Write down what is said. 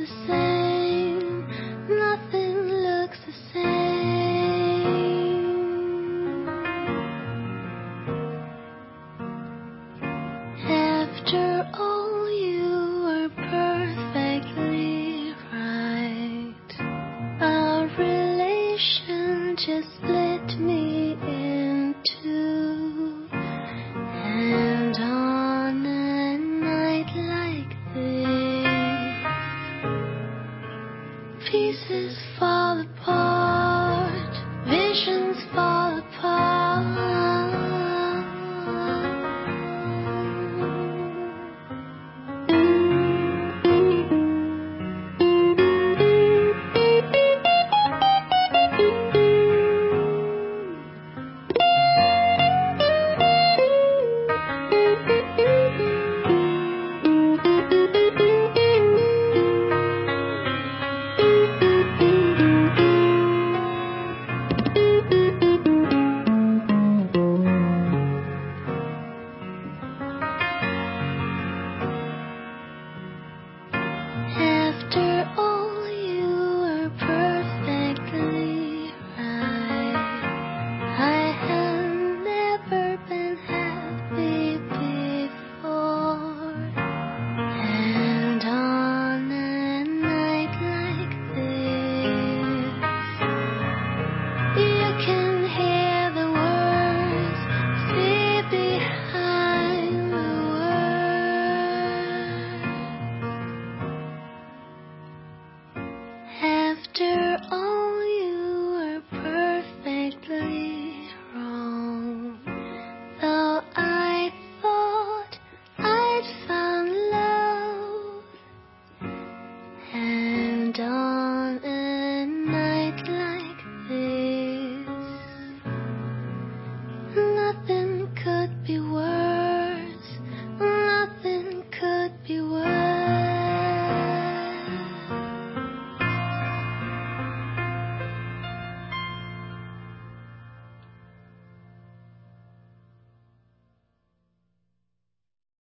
the same. Nothing looks the same. After all, you were perfectly right. Our relation just split me in two. And on a night like this, pieces fall apart, visions fall apart. After all, you were perfectly right. I have never been happy before. And on a night like this, you can hear the words, see behind the words. After